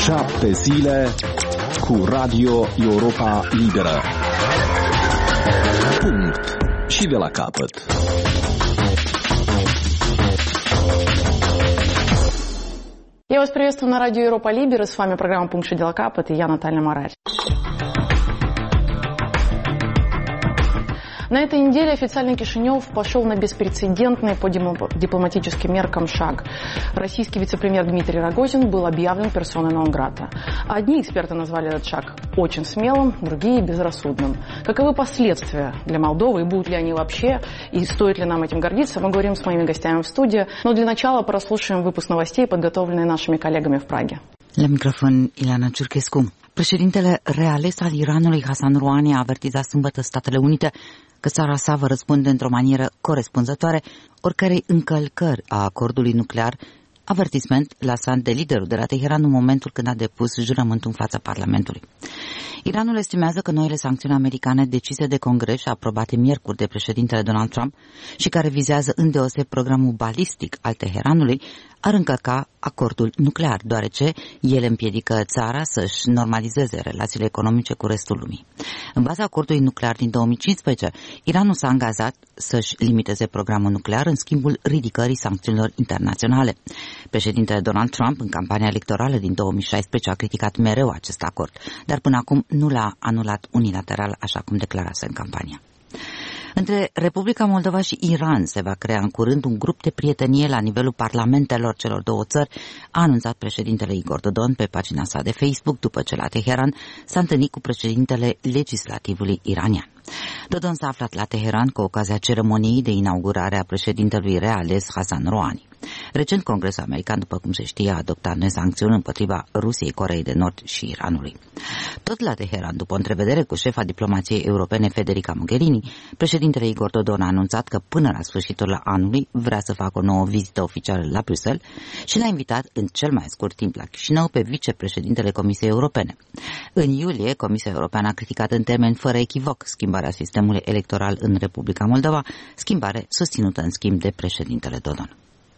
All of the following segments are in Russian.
7 zile cu Radio Europa Liberă. Punct. Și de la capăt. Я вас приветствую на радио Европа Либера. С вами программа «Пункт и дела капот» и я, Наталья Марарь. На этой неделе официально Кишинев пошел на беспрецедентный по дипломатическим меркам шаг. Российский вице-премьер Дмитрий Рогозин был объявлен персоной нон-грата. Одни эксперты назвали этот шаг очень смелым, другие – безрассудным. Каковы последствия для Молдовы и будут ли они вообще, и стоит ли нам этим гордиться, мы говорим с моими гостями в студии. Но для начала прослушаем выпуск новостей, подготовленные нашими коллегами в Праге. La microfon, Ileana Ciurchescu. Președintele reales al Iranului, Hassan Rouhani, a avertizat sâmbătă Statele Unite că țara sa va răspunde într-o manieră corespunzătoare oricărei încălcări a acordului nuclear, avertisment lansat de liderul de la Teheran în momentul când a depus jurământul în fața Parlamentului. Iranul estimează că noile sancțiuni americane decise de Congres și aprobate miercuri de președintele Donald Trump și care vizează îndeoseb programul balistic al Teheranului ar încălca acordul nuclear, deoarece el împiedică țara să-și normalizeze relațiile economice cu restul lumii. În baza acordului nuclear din 2015, Iranul s-a angajat să-și limiteze programul nuclear în schimbul ridicării sancțiunilor internaționale. Președintele Donald Trump, în campania electorală din 2016, a criticat mereu acest acord, dar până acum nu l-a anulat unilateral, așa cum declarase în campania. Între Republica Moldova și Iran se va crea în curând un grup de prietenie la nivelul parlamentelor celor două țări, a anunțat președintele Igor Dodon pe pagina sa de Facebook după ce la Teheran s-a întâlnit cu președintele legislativului iranian. Dodon s-a aflat la Teheran cu ocazia ceremoniei de inaugurare a președintelui reales Hassan Rouhani. Recent, Congresul American, după cum se știe, a adoptat noi sancțiuni împotriva Rusiei, Coreei de Nord și Iranului. Tot la Teheran, după o întrevedere cu șefa diplomației europene Federica Mogherini, președintele Igor Dodon a anunțat că până la sfârșitul anului vrea să facă o nouă vizită oficială la Bruxelles și l-a invitat în cel mai scurt timp la Chișinău pe vicepreședintele Comisiei Europene. În iulie, Comisia Europeană a criticat în termeni fără echivoc schimbarea sistemului electoral în Republica Moldova, schimbare susținută în schimb de președintele Dodon.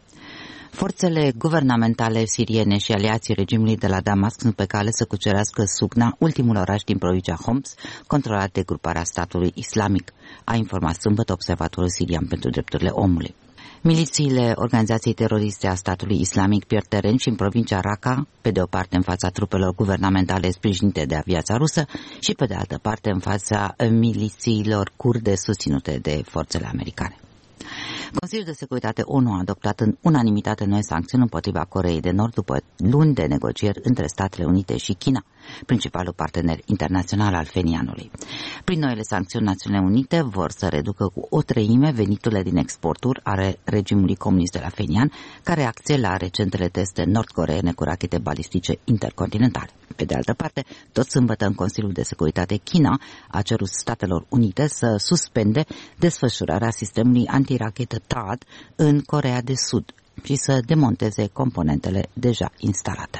Forțele guvernamentale siriene și aliații regimului de la Damasc sunt pe cale să cucerească Sugna, ultimul oraș din provincia Homs, controlat de gruparea statului islamic, a informat sâmbătă Observatorul Sirian pentru Drepturile Omului. Milițiile organizației teroriste a statului islamic pierd teren și în provincia Raqqa, pe de o parte în fața trupelor guvernamentale sprijinite de aviația rusă și pe de altă parte în fața milițiilor kurde susținute de forțele americane. Consiliul de Securitate ONU a adoptat în unanimitate noi sancțiuni împotriva Coreei de Nord după luni de negocieri între Statele Unite și China, principalul partener internațional al Phenianului. Prin noile sancțiuni, Națiunile Unite vor să reducă cu 1/3 veniturile din exporturi ale regimului comunist de la Phenian, ca reacție la recentele teste nord-coreene cu rachete balistice intercontinentale. Pe de altă parte, tot sâmbătă în Consiliul de Securitate, China a cerut Statelor Unite să suspende desfășurarea sistemului antirachetă THAAD în Coreea de Sud și să demonteze componentele deja instalate.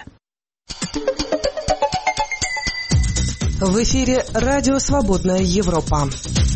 В эфире «Радио Свободная Европа».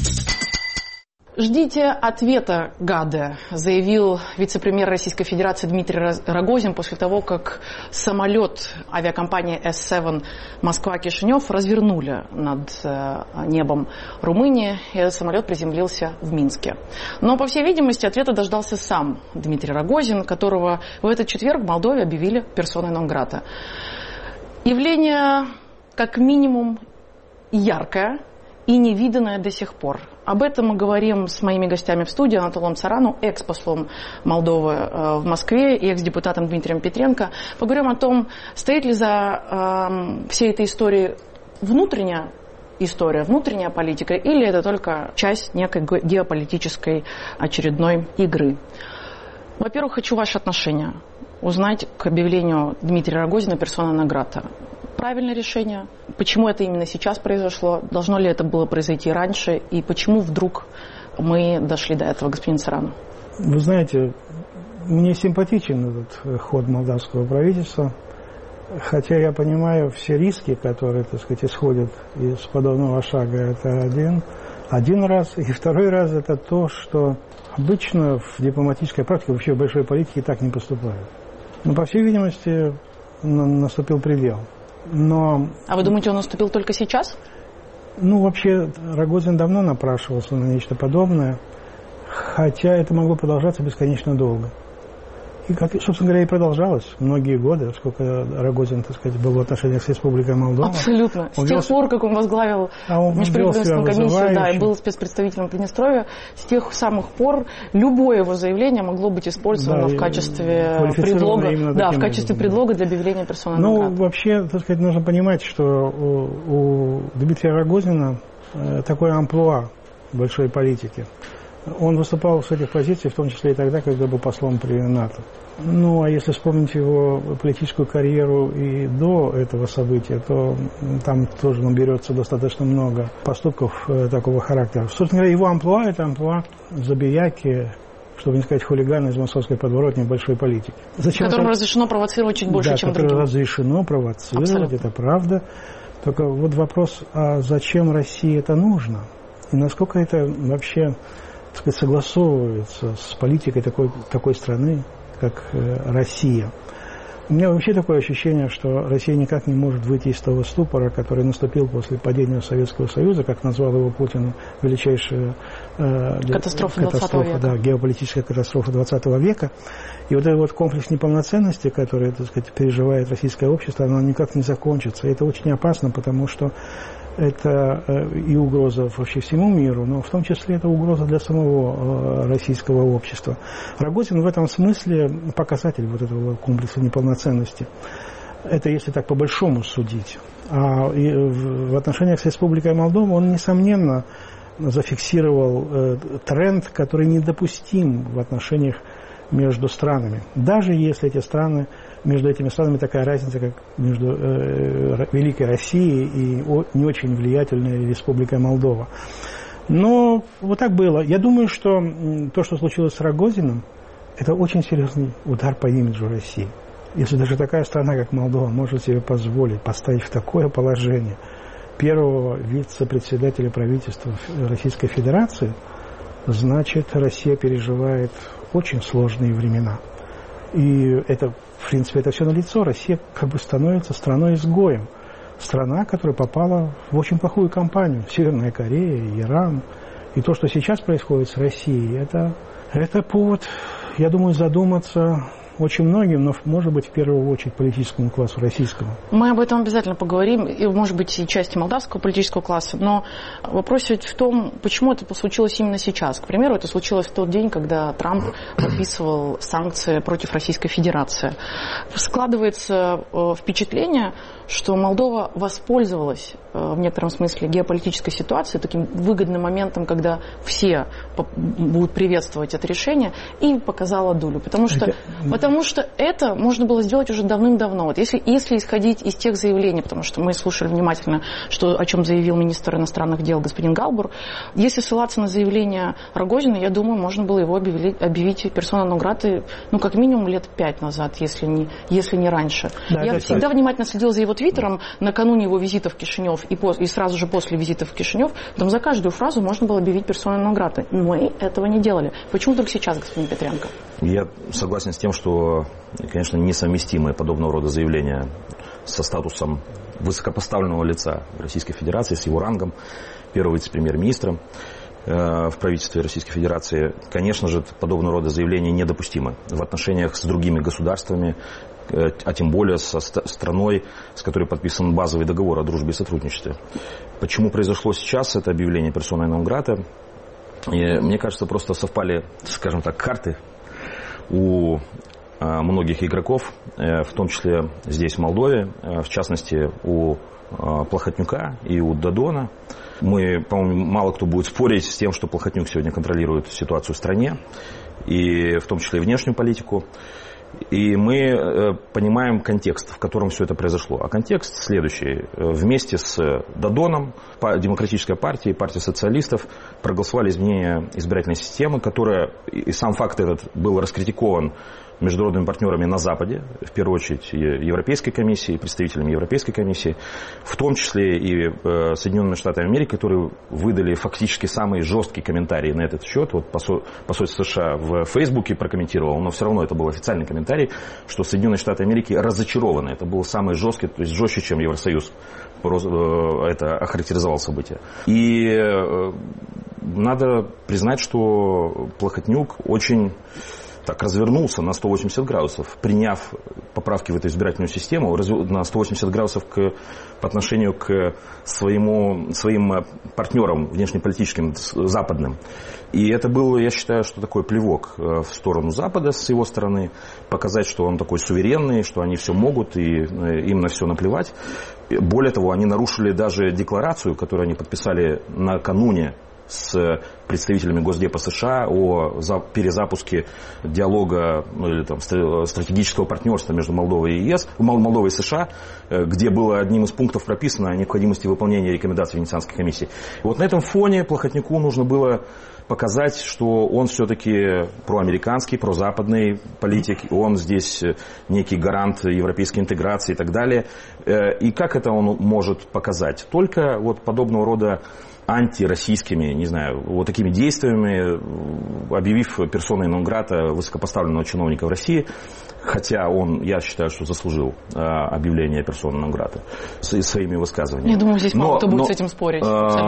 Ждите ответа, гады, заявил вице-премьер Российской Федерации Дмитрий Рогозин после того, как самолет авиакомпании S7 Москва-Кишинев развернули над небом Румынии, и этот самолет приземлился в Минске. Но, по всей видимости, ответа дождался сам Дмитрий Рогозин, которого в этот четверг в Молдове объявили персоной нон-грата. Явление, как минимум, яркое и невиданное до сих пор. Об этом мы говорим с моими гостями в студии, Анатолом Царану, экс-послом Молдовы в Москве и экс-депутатом Дмитрием Петренко. Поговорим о том, стоит ли за всей этой историей внутренняя история, внутренняя политика, или это только часть некой геополитической очередной игры. Во-первых, хочу ваше отношение узнать к объявлению Дмитрия Рогозина персона нон-грата. Правильное решение? Почему это именно сейчас произошло? Должно ли это было произойти раньше? И почему вдруг мы дошли до этого, господин Царану? Вы знаете, мне симпатичен этот ход молдавского правительства, хотя я понимаю все риски, которые, так сказать, исходят из подобного шага. Это один раз. И второй раз это то, что обычно в дипломатической практике, вообще в большой политике так не поступают. Но, по всей видимости, наступил предел. Но... А вы думаете, он наступил только сейчас? Ну, вообще, Рогозин давно напрашивался на нечто подобное, хотя это могло продолжаться бесконечно долго. И, как, собственно говоря, и продолжалось многие годы, сколько Рогозин, так сказать, был в отношениях с Республикой Молдова. Абсолютно. С тех пор, как он возглавил межправительственную комиссию, да, и был спецпредставителем Приднестровья, с тех самых пор любое его заявление могло быть использовано в качестве предлога, да, в качестве предлога для объявления персоны нон-грата. Ну, вообще, так сказать, нужно понимать, что у Дмитрия Рогозина такое амплуа большой политики. Он выступал с этих позиций, в том числе и тогда, когда был послом при НАТО. Ну, а если вспомнить его политическую карьеру и до этого события, то там тоже наберется достаточно много поступков такого характера. Собственно говоря, его амплуа – это амплуа забияки, чтобы не сказать хулигана из московской подворотни большой политики. Которому разрешено провоцировать чуть больше, чем другим. Да, разрешено провоцировать, абсолютно. Это правда. Только вот вопрос, а зачем России это нужно? И насколько это вообще... так сказать, согласовывается с политикой такой страны, как Россия. У меня вообще такое ощущение, что Россия никак не может выйти из того ступора, который наступил после падения Советского Союза, как назвал его Путин, величайшая катастрофа 20 века. Да, геополитическая катастрофа 20 века. И вот этот вот комплекс неполноценности, который, так сказать, переживает российское общество, оно никак не закончится. И это очень опасно, потому что это и угроза вообще всему миру, но в том числе это угроза для самого российского общества. Рогозин в этом смысле показатель вот этого комплекса неполноценности. Это если так по-большому судить. А в отношениях с Республикой Молдова он, несомненно, зафиксировал тренд, который недопустим в отношениях между странами. Даже если между этими странами такая разница, как между Великой Россией и не очень влиятельной Республикой Молдова. Но вот так было. Я думаю, что то, что случилось с Рогозиным, это очень серьезный удар по имиджу России. Если даже такая страна, как Молдова, может себе позволить поставить в такое положение первого вице-председателя правительства Российской Федерации, значит, Россия переживает очень сложные времена. И это, в принципе, это все налицо. Россия как бы становится страной-изгоем. Страна, которая попала в очень плохую компанию. Северная Корея, Иран. И то, что сейчас происходит с Россией, это повод, я думаю, задуматься очень многим, но, может быть, в первую очередь политическому классу российскому. Мы об этом обязательно поговорим, и, может быть, и части молдавского политического класса, но вопрос ведь в том, почему это случилось именно сейчас. К примеру, это случилось в тот день, когда Трамп подписывал санкции против Российской Федерации. Складывается впечатление, что Молдова воспользовалась в некотором смысле геополитической ситуацией, таким выгодным моментом, когда все будут приветствовать это решение, и показала дулю. Потому что это можно было сделать уже давным-давно. Вот если исходить из тех заявлений, потому что мы слушали внимательно, о чем заявил министр иностранных дел господин Галбур, если ссылаться на заявление Рогозина, я думаю, можно было его объявить персоной нон-грата, как минимум лет 5 назад, если не раньше. Да, я всегда внимательно следила за его твиттером накануне его визита в Кишинев и сразу же после визита в Кишинев. Там за каждую фразу можно было объявить персоной нон-грата. Мы этого не делали. Почему только сейчас, господин Петренко? Я согласен с тем, что, конечно, несовместимые подобного рода заявления со статусом высокопоставленного лица Российской Федерации, с его рангом первого вице-премьер-министра в правительстве Российской Федерации. Конечно же, подобного рода заявления недопустимы в отношениях с другими государствами, а тем более со страной, с которой подписан базовый договор о дружбе и сотрудничестве. Почему произошло сейчас это объявление персоной нон-грата? Мне кажется, просто совпали, скажем так, карты у многих игроков, в том числе здесь, в Молдове, в частности, у Плохотнюка и у Додона. Мы, по-моему, мало кто будет спорить с тем, что Плохотнюк сегодня контролирует ситуацию в стране, и в том числе и внешнюю политику. И мы понимаем контекст, в котором все это произошло. А контекст следующий. Вместе с Додоном Демократическая партия и партия социалистов проголосовали изменение избирательной системы, которая, и сам факт этот был раскритикован международными партнерами на Западе, в первую очередь Европейской комиссией, представителями Европейской комиссии, в том числе и Соединенными Штатами Америки, которые выдали фактически самые жесткие комментарии на этот счет. Вот посольство США в Фейсбуке прокомментировало, но все равно это был официальный комментарий, что Соединенные Штаты Америки разочарованы. Это был самый жесткий, то есть жестче, чем Евросоюз это охарактеризовал события. И надо признать, что Плохотнюк очень так развернулся на 180 градусов, приняв поправки в эту избирательную систему на 180 градусов по отношению к своим партнерам внешнеполитическим, западным. И это был, я считаю, что такой плевок в сторону Запада с его стороны, показать, что он такой суверенный, что они все могут и им на все наплевать. Более того, они нарушили даже декларацию, которую они подписали накануне с представителями Госдепа США о перезапуске диалога или там, стратегического партнерства между Молдовой и ЕС, Молдовой и США, где было одним из пунктов прописано о необходимости выполнения рекомендаций Венецианской комиссии. И вот на этом фоне Плохотнюку нужно было показать, что он все-таки проамериканский, прозападный политик, он здесь некий гарант европейской интеграции и так далее. И как это он может показать? Только вот подобного рода антироссийскими, не знаю, вот такими действиями, объявив персоной нон-грата высокопоставленного чиновника в России, хотя он, я считаю, что заслужил объявление персоной нон-грата своими высказываниями. Я думаю, здесь мало кто будет с этим спорить.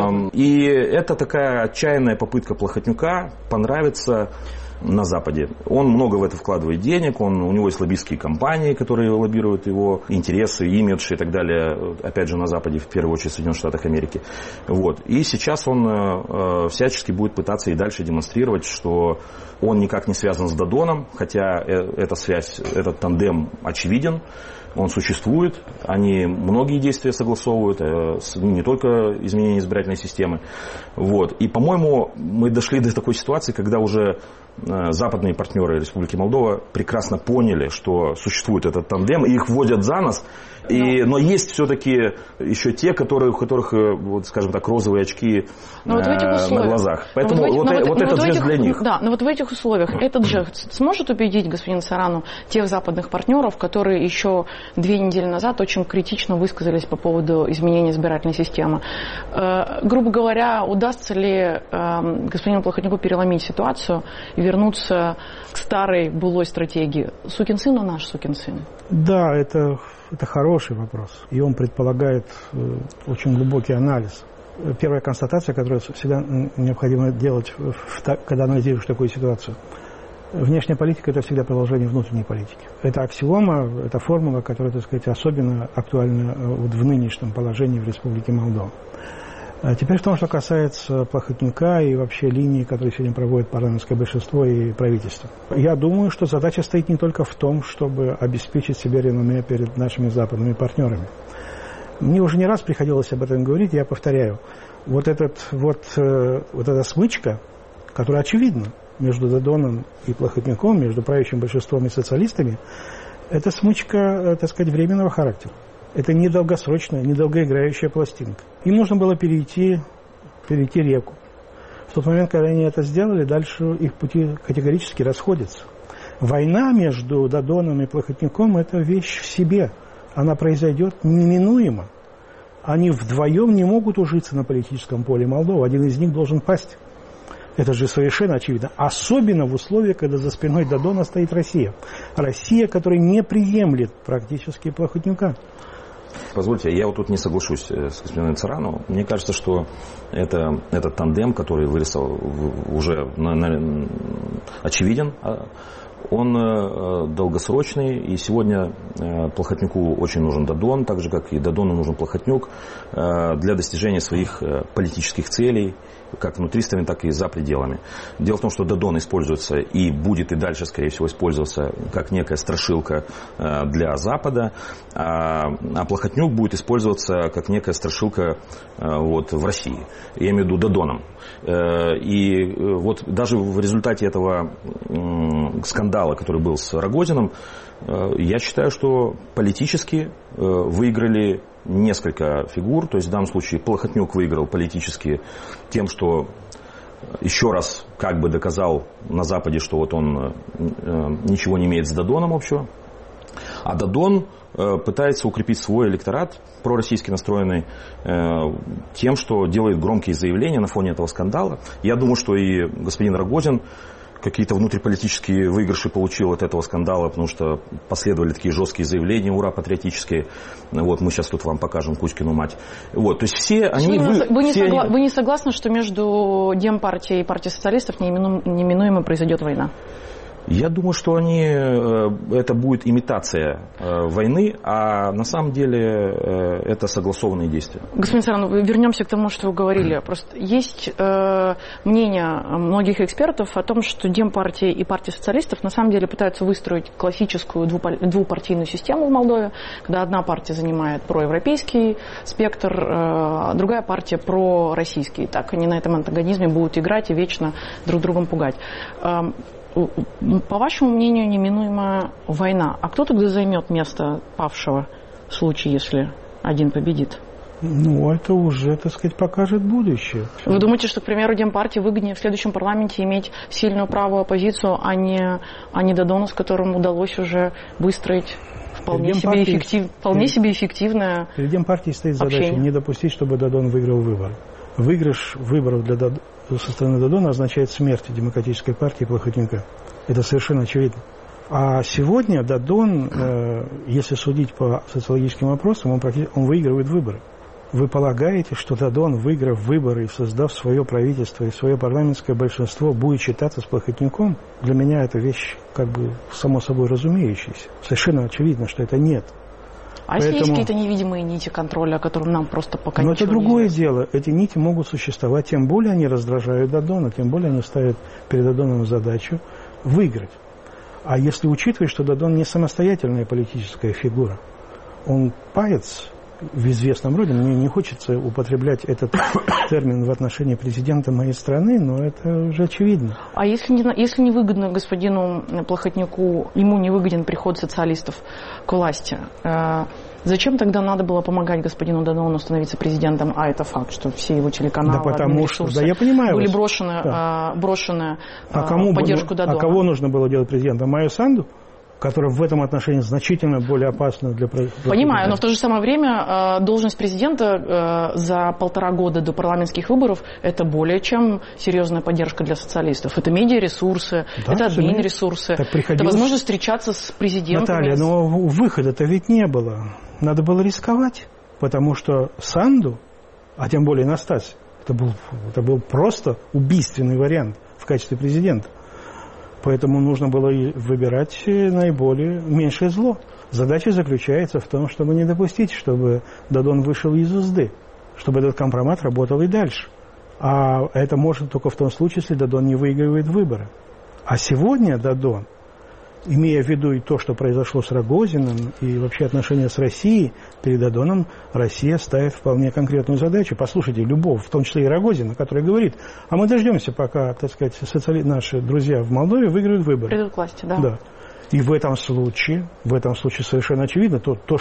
И это такая отчаянная попытка Плохотнюка понравиться на Западе. Он много в это вкладывает денег, у него есть лоббистские компании, которые лоббируют его интересы, имидж и так далее, опять же, на Западе, в первую очередь в Соединенных Штатах Америки. Вот. И сейчас он всячески будет пытаться и дальше демонстрировать, что он никак не связан с Додоном, хотя эта связь, этот тандем очевиден. Он существует, они многие действия согласовывают, не только изменение избирательной системы. Вот. И, по-моему, мы дошли до такой ситуации, когда уже западные партнеры Республики Молдова прекрасно поняли, что существует этот тандем, и их вводят за нос. Но есть все-таки еще те, у которых, вот, скажем так, розовые очки на глазах. Поэтому этот жест для них. Да, но вот в этих условиях этот жест сможет убедить господина Царану тех западных партнеров, которые еще 2 недели назад очень критично высказались по поводу изменения избирательной системы. Грубо говоря, удастся ли господину Плохотнюку переломить ситуацию и вернуться к старой былой стратегии? Сукин сын, но наш сукин сын. Да, это хороший вопрос. И он предполагает очень глубокий анализ. Первая констатация, которую всегда необходимо делать, когда анализируешь такую ситуацию. Внешняя политика – это всегда продолжение внутренней политики. Это аксиома, это формула, которая, так сказать, особенно актуальна вот в нынешнем положении в Республике Молдова. Теперь в том, что касается Плохотнюка и вообще линии, которые сегодня проводит парламентское большинство и правительство. Я думаю, что задача стоит не только в том, чтобы обеспечить себе реноме перед нашими западными партнерами. Мне уже не раз приходилось об этом говорить, я повторяю. Вот эта смычка, которая очевидна между Додоном и Плохотнюком, между правящим большинством и социалистами, это смычка, так сказать, временного характера. Это не долгосрочная, не долгоиграющая пластинка. Им нужно было перейти реку. В тот момент, когда они это сделали, дальше их пути категорически расходятся. Война между Додоном и Плохотнюком – это вещь в себе. Она произойдет неминуемо. Они вдвоем не могут ужиться на политическом поле Молдовы. Один из них должен пасть. Это же совершенно очевидно. Особенно в условиях, когда за спиной Додона стоит Россия. Россия, которая не приемлет практически Плохотнюка. Позвольте, я вот тут не соглашусь с господином Царану. Мне кажется, что этот тандем, который вырисовал, уже очевиден. Он долгосрочный, и сегодня Плохотнюку очень нужен Додон, так же, как и Додону нужен Плохотнюк для достижения своих политических целей, как внутри страны, так и за пределами. Дело в том, что Додон используется и будет и дальше, скорее всего, использоваться как некая страшилка для Запада, а Плохотнюк будет использоваться как некая страшилка вот, в России. Я имею в виду Додоном. И вот даже в результате этого скандала, который был с Рогозиным, я считаю, что политически выиграли несколько фигур. То есть в данном случае Плохотнюк выиграл политически тем, что еще раз как бы доказал на Западе, что вот он ничего не имеет с Додоном общего. А Додон пытается укрепить свой электорат, пророссийски настроенный, тем, что делает громкие заявления на фоне этого скандала. Я думаю, что и господин Рогозин какие-то внутриполитические выигрыши получил от этого скандала, потому что последовали такие жесткие заявления, ура, патриотические. Вот, мы сейчас тут вам покажем Кузькину мать. Вот, то есть все они... Вы не согласны, что между Демпартией и партией социалистов неминуемо произойдет война? Я думаю, что это будет имитация войны, а на самом деле это согласованные действия. Господин Саранов, вернемся к тому, что вы говорили. Просто есть мнение многих экспертов о том, что Демпартия и партия социалистов на самом деле пытаются выстроить классическую двупартийную систему в Молдове, когда одна партия занимает проевропейский спектр, другая партия пророссийский. Так они на этом антагонизме будут играть и вечно друг другом пугать. По вашему мнению, неминуема война. А кто тогда займет место павшего в случае, если один победит? Ну, это уже, так сказать, покажет будущее. Вы думаете, что, к примеру, Демпартии выгоднее в следующем парламенте иметь сильную правую оппозицию, а не Додона, с которым удалось уже выстроить вполне себе эффективное Перед Демпартией стоит задача не допустить, чтобы Додон выиграл выборы. Выигрыш выборов со стороны Додона означает смерть демократической партии Плохотнюка. Это совершенно очевидно. А сегодня Додон, если судить по социологическим опросам, он выигрывает выборы. Вы полагаете, что Додон, выиграв выборы и создав свое правительство и свое парламентское большинство, будет считаться с Плохотнюком? Для меня это вещь как бы само собой разумеющаяся. Совершенно очевидно, что это нет. А если есть какие-то невидимые нити контроля, о которых нам просто пока ничего не известно? Но это другое дело. Эти нити могут существовать. Тем более они раздражают Додона, тем более они ставят перед Додоном задачу выиграть. А если учитывать, что Додон не самостоятельная политическая фигура, он паец в известном роде, мне не хочется употреблять этот термин в отношении президента моей страны, но это уже очевидно. А если не выгодно господину Плохотнюку, ему не выгоден приход социалистов к власти, зачем тогда надо было помогать господину Додону становиться президентом? А это факт, что все его телеканалы, ресурсы я понимаю были брошены в поддержку Додона. А кого нужно было делать президентом? Майю Санду? Которая в этом отношении значительно более опасна для... Понимаю, но в то же самое время должность президента за 1,5 года до парламентских выборов – это более чем серьезная поддержка для социалистов. Это медиаресурсы, это админ-ресурсы, это возможность встречаться с президентом. Наталья, но выхода-то ведь не было. Надо было рисковать, потому что Санду, а тем более Настасья, это был просто убийственный вариант в качестве президента. Поэтому нужно было выбирать меньшее зло. Задача заключается в том, чтобы не допустить, чтобы Додон вышел из узды, чтобы этот компромат работал и дальше. А это может только в том случае, если Додон не выигрывает выборы. А сегодня Додон, имея в виду и то, что произошло с Рогозиным, и вообще отношения с Россией, перед Додоном Россия ставит вполне конкретную задачу. Послушайте, любого, в том числе и Рогозина, который говорит, а мы дождемся, пока, так сказать, наши друзья в Молдове выиграют выборы. Придут к власти, да. Да. И в этом случае совершенно очевидно, то,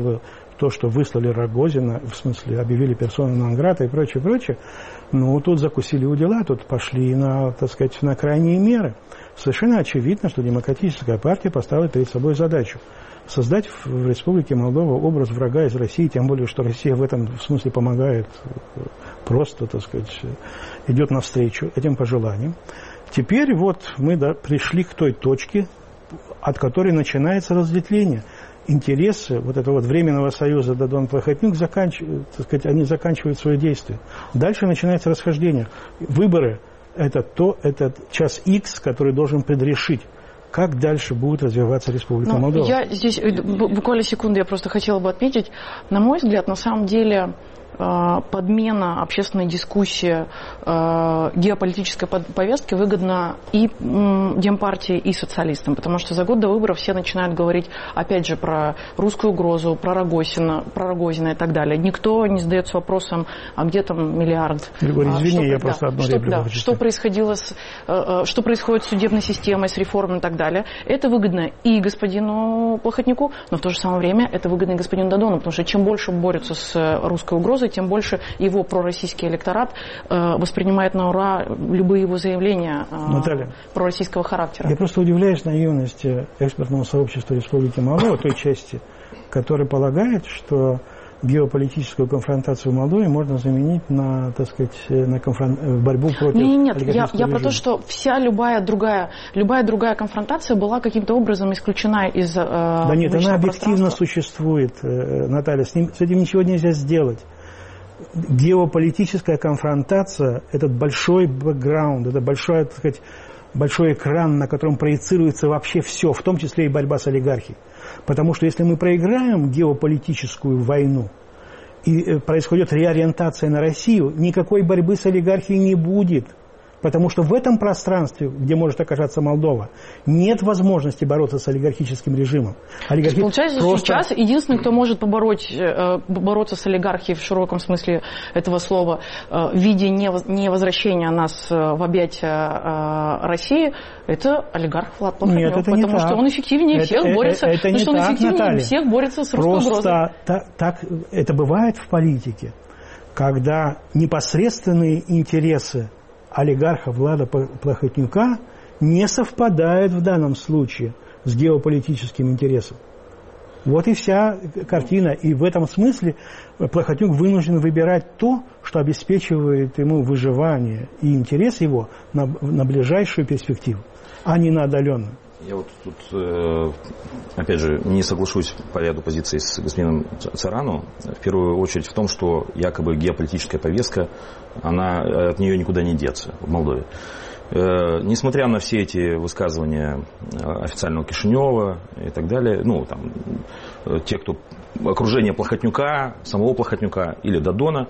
что выслали Рогозина, в смысле, объявили персону нон-грата и прочее, ну, тут закусили у дела, тут пошли на крайние меры. Совершенно очевидно, что Демократическая партия поставила перед собой задачу создать в Республике Молдова образ врага из России, тем более, что Россия в этом смысле помогает, просто, идет навстречу этим пожеланиям. Теперь вот мы пришли к той точке, от которой начинается разветвление. Интересы вот этого Временного союза Додон-Плохотнюк они заканчивают свое действие. Дальше начинается расхождение. Выборы – это час X, который должен предрешить, как дальше будет развиваться Республика Молдова. Я здесь буквально секунду, я просто хотела бы отметить, на мой взгляд, на самом деле подмена общественной дискуссии, геополитической повестки выгодна и Демпартии, и социалистам, потому что за год до выборов все начинают говорить, опять же, про русскую угрозу, про Рогозина и так далее. Никто не задается вопросом, а где там миллиард? Григорий, извини, я просто одну реплику хочу сказать. Что происходит с судебной системой, с реформой и так далее. Это выгодно и господину Плохотнюку, но в то же самое время это выгодно и господину Додону, потому что чем больше борются с русской угрозой, угрозой, тем больше его пророссийский электорат воспринимает на ура любые его заявления пророссийского характера. Я просто удивляюсь наивности экспертного сообщества Республики Молдова, той части, которая полагает, что геополитическую конфронтацию в Молдове можно заменить на, так сказать, на борьбу против олигархического режима. Я про то, что любая другая конфронтация была каким-то образом исключена из Да нет, она объективно существует, Наталья, с этим ничего нельзя сделать. Геополитическая конфронтация – это большой бэкграунд, это большой, так сказать, большой экран, на котором проецируется вообще все, в том числе и борьба с олигархией. Потому что если мы проиграем геополитическую войну и происходит реориентация на Россию, никакой борьбы с олигархией не будет. Потому что в этом пространстве, где может оказаться Молдова, нет возможности бороться с олигархическим режимом. Получается, сейчас единственный, кто может бороться с олигархией в широком смысле этого слова, в виде невозвращения нас в объятия России, это олигарх Влад Плохотнюк. Нет, это не так. Потому что он эффективнее всех борется. Потому что он эффективнее всех борется с русской угрозой. Так это бывает в политике, когда непосредственные интересы олигарха Влада Плохотнюка не совпадает в данном случае с геополитическим интересом. Вот и вся картина. И в этом смысле Плохотнюк вынужден выбирать то, что обеспечивает ему выживание и интерес его на ближайшую перспективу, а не на отдаленную. Я вот тут, опять же, не соглашусь по ряду позиций с господином Царану. В первую очередь в том, что якобы геополитическая повестка, от нее никуда не деться в Молдове. Несмотря на все эти высказывания официального Кишинева и так далее, те, кто окружение Плохотнюка, самого Плохотнюка или Додона,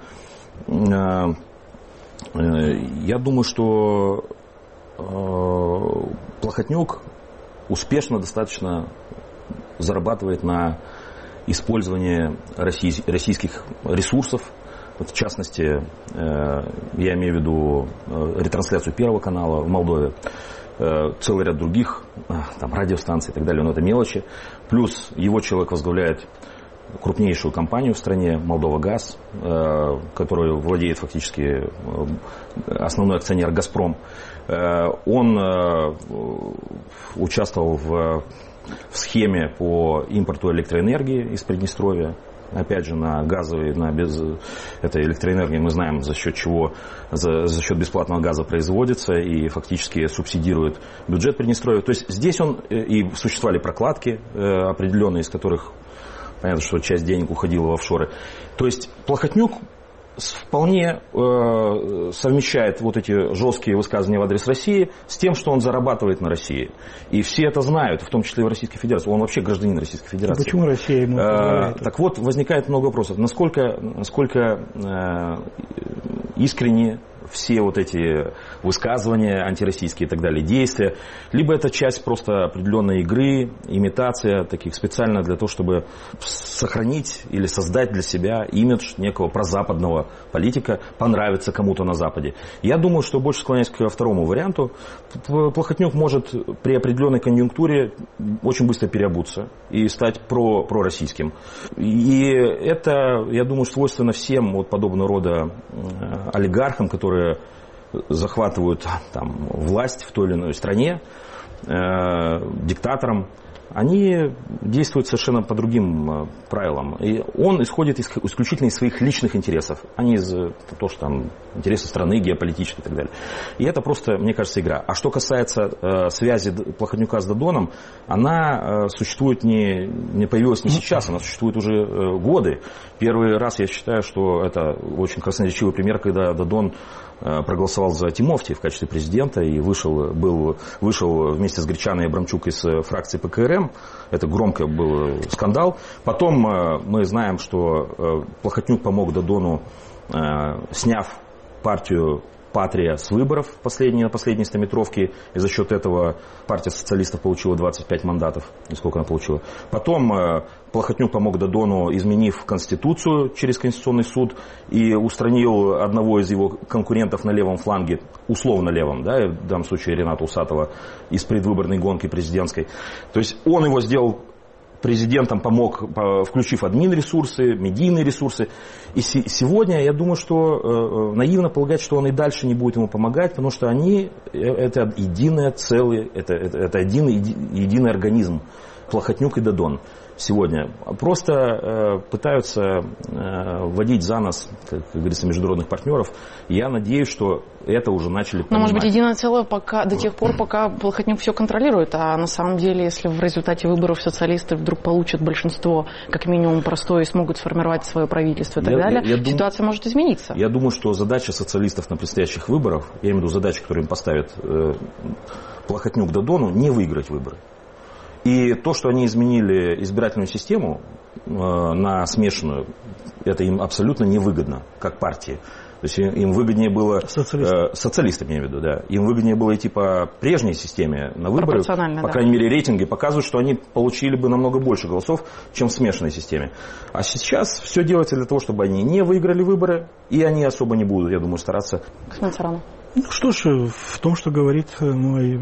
я думаю, что Плохотнюк успешно достаточно зарабатывает на использовании российских ресурсов. Вот в частности, я имею в виду ретрансляцию Первого канала в Молдове, целый ряд других, радиостанций и так далее, но это мелочи. Плюс его человек возглавляет крупнейшую компанию в стране, Молдова-Газ, которую владеет фактически основной акционер «Газпром». Он участвовал в схеме по импорту электроэнергии из Приднестровья. Опять же, на газовой, этой электроэнергии мы знаем, за счет чего, за счет бесплатного газа производится и фактически субсидирует бюджет Приднестровья. То есть здесь и существовали прокладки определенные, из которых понятно, что часть денег уходила в офшоры. То есть Плохотнюк вполне совмещает вот эти жесткие высказывания в адрес России с тем, что он зарабатывает на России. И все это знают, в том числе и в Российской Федерации. Он вообще гражданин Российской Федерации. А почему Россия ему позволяет? Так вот, возникает много вопросов. Насколько искренне все вот эти высказывания антироссийские и так далее, действия, либо это часть просто определенной игры, имитация таких специально для того, чтобы сохранить или создать для себя имидж некого прозападного политика, понравиться кому-то на Западе. Я думаю, что больше склоняюсь к второму варианту. Плохотнюк может при определенной конъюнктуре очень быстро переобуться и стать пророссийским. И это, я думаю, свойственно всем вот подобного рода олигархам, которые захватывают власть в той или иной стране, диктаторам. Они действуют совершенно по другим правилам. И он исходит исключительно из своих личных интересов, а не из того, что интересы страны, геополитические и так далее. И это просто, мне кажется, игра. А что касается связи Плохотнюка с Додоном, она существует не появилась не сейчас, она существует уже годы. Первый раз я считаю, что это очень красноречивый пример, когда Додон проголосовал за Тимофти в качестве президента и вышел вместе с Гречаной и Абрамчук из фракции ПКРМ. Это громко был скандал. Потом мы знаем, что Плохотнюк помог Додону, сняв партию «Патрия» с выборов на последней стометровке, и за счет этого партия социалистов получила 25 мандатов, и сколько она получила. Потом Плохотнюк помог Додону, изменив Конституцию через Конституционный суд, и устранил одного из его конкурентов на левом фланге, условно левом, в данном случае Рената Усатова, из предвыборной гонки президентской. То есть он его сделал президентом помог, включив админ-ресурсы, медийные ресурсы. И сегодня я думаю, что наивно полагать, что он и дальше не будет ему помогать, потому что они это единое целое, это единый организм. Плохотнюк и Додон сегодня просто пытаются вводить за нос, как говорится, международных партнеров. Я надеюсь, что это уже начали понимать. Но, может быть, единое целое до тех пор, пока Плохотнюк все контролирует. А на самом деле, если в результате выборов социалисты вдруг получат большинство, как минимум простое, и смогут сформировать свое правительство и так далее, ситуация может измениться. Я думаю, что задача социалистов на предстоящих выборах, я имею в виду задача, которую им поставит Плохотнюк Додону, не выиграть выборы. И то, что они изменили избирательную систему на смешанную, это им абсолютно невыгодно, как партии. То есть им выгоднее было... Социалистам, я имею в виду, да. Им выгоднее было идти по прежней системе на выборы. По крайней мере, рейтинги показывают, что они получили бы намного больше голосов, чем в смешанной системе. А сейчас все делается для того, чтобы они не выиграли выборы, и они особо не будут, я думаю, стараться... Ну что ж, в том, что говорит мой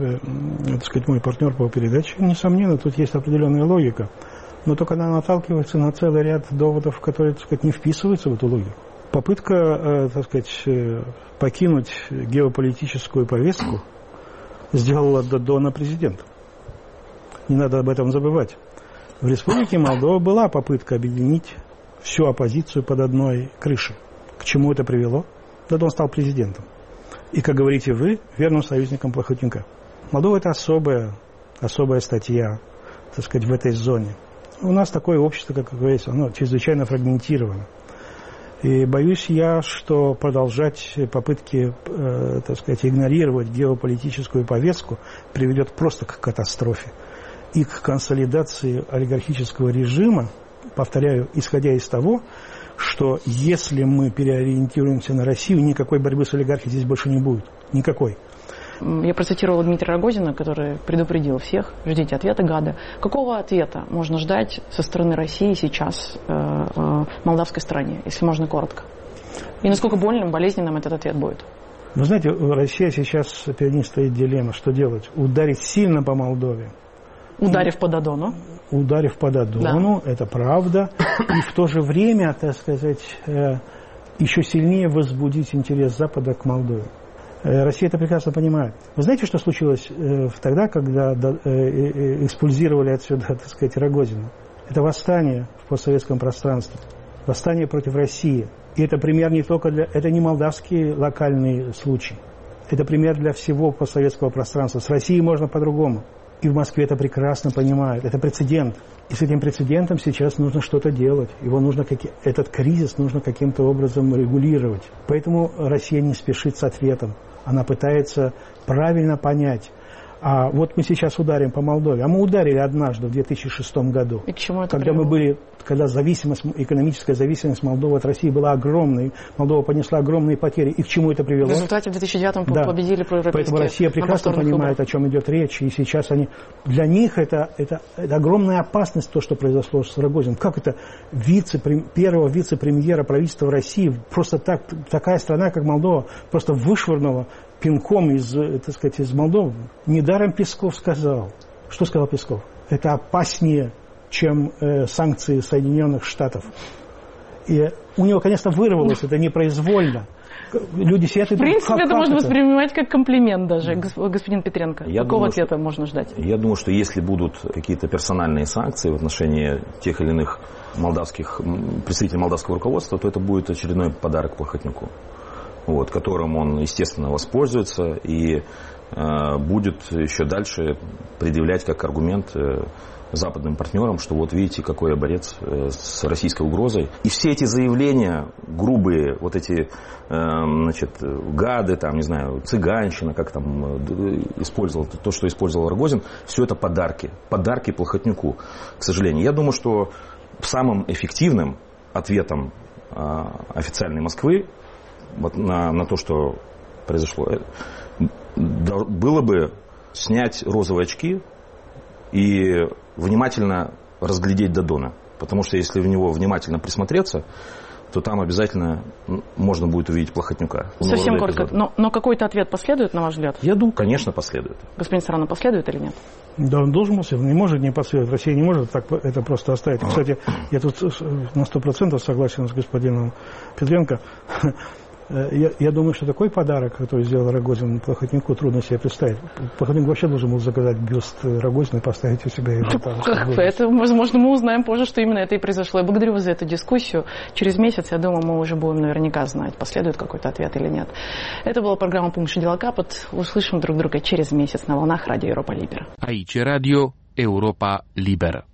партнер по передаче, несомненно, тут есть определенная логика. Но только она наталкивается на целый ряд доводов, которые, не вписываются в эту логику. Попытка, покинуть геополитическую повестку сделала Додона президентом. Не надо об этом забывать. В Республике Молдова была попытка объединить всю оппозицию под одной крышей. К чему это привело? Додон стал президентом. И, как говорите вы, верным союзником Плохотнюка. Молдова – это особая статья, в этой зоне. У нас такое общество, как говорится, оно чрезвычайно фрагментировано. И боюсь я, что продолжать попытки, игнорировать геополитическую повестку приведет просто к катастрофе и к консолидации олигархического режима, повторяю, исходя из того, что если мы переориентируемся на Россию, никакой борьбы с олигархией здесь больше не будет. Никакой. Я процитировала Дмитрия Рогозина, который предупредил всех: ждите ответа, гады. Какого ответа можно ждать со стороны России сейчас молдавской стране, если можно коротко? И насколько больным, болезненным этот ответ будет? Вы знаете, Россия сейчас перед ней стоит дилемма, что делать? Ударить сильно по Молдове. Ударив по Додону. Ударив по Додону, да. Это правда. И в то же время, еще сильнее возбудить интерес Запада к Молдове. Россия это прекрасно понимает. Вы знаете, что случилось тогда, когда экспульсировали отсюда, Рогозина? Это восстание в постсоветском пространстве. Восстание против России. И это пример не только это не молдавский локальный случай. Это пример для всего постсоветского пространства. С Россией можно по-другому. И в Москве это прекрасно понимают. Это прецедент. И с этим прецедентом сейчас нужно что-то делать. Этот кризис нужно каким-то образом регулировать. Поэтому Россия не спешит с ответом. Она пытается правильно понять. А вот мы сейчас ударим по Молдове. А мы ударили однажды в 2006 году. И к чему это привело? Когда экономическая зависимость Молдовы от России была огромной, Молдова понесла огромные потери. И к чему это привело? В результате в 2009-м победили проевропейские. Поэтому Россия прекрасно понимает, о чем идет речь. И сейчас для них это огромная опасность, то, что произошло с Рогозиным. Как это первого вице-премьера правительства России, просто такая страна, как Молдова, просто вышвырнула пинком из Молдовы. Недаром Песков сказал. Что сказал Песков? Это опаснее, чем санкции Соединенных Штатов. И у него, конечно, вырвалось это непроизвольно. Люди сидят и думают, в принципе, это можно воспринимать как комплимент даже, господин Петренко. Какого ответа можно ждать? Я думаю, что если будут какие-то персональные санкции в отношении тех или иных представителей молдавского руководства, то это будет очередной подарок Плохотнюку, которым он, естественно, воспользуется и будет еще дальше предъявлять как аргумент западным партнерам, что видите, какой я борец с российской угрозой. И все эти заявления грубые, эти гады, цыганщина, как использовал, то, что использовал Рогозин, все это подарки Плохотнюку, к сожалению. Я думаю, что самым эффективным ответом официальной Москвы на то, что произошло, было бы снять розовые очки и внимательно разглядеть Додона. Потому что если в него внимательно присмотреться, то там обязательно можно будет увидеть Плохотнюка. Совсем коротко. Но какой-то ответ последует, на ваш взгляд? Я думаю, конечно, последует. Господин Саранов, последует или нет? Да, он должен последовать. Не может не последовать. Россия не может так это просто оставить. Кстати, я тут на 100% согласен с господином Петренко. Я думаю, что такой подарок, который сделал Рогозин Плохотнюку, трудно себе представить. Плохотнюк вообще должен был заказать бюст Рогозина и поставить у себя его там. Это, возможно, мы узнаем позже, что именно это и произошло. Я благодарю вас за эту дискуссию. Через месяц, я думаю, мы уже будем наверняка знать, последует какой-то ответ или нет. Это была программа «Пункт дела Капот». Услышим друг друга через месяц на волнах Радио Европа Либера. Aici Radio Europa Liberă.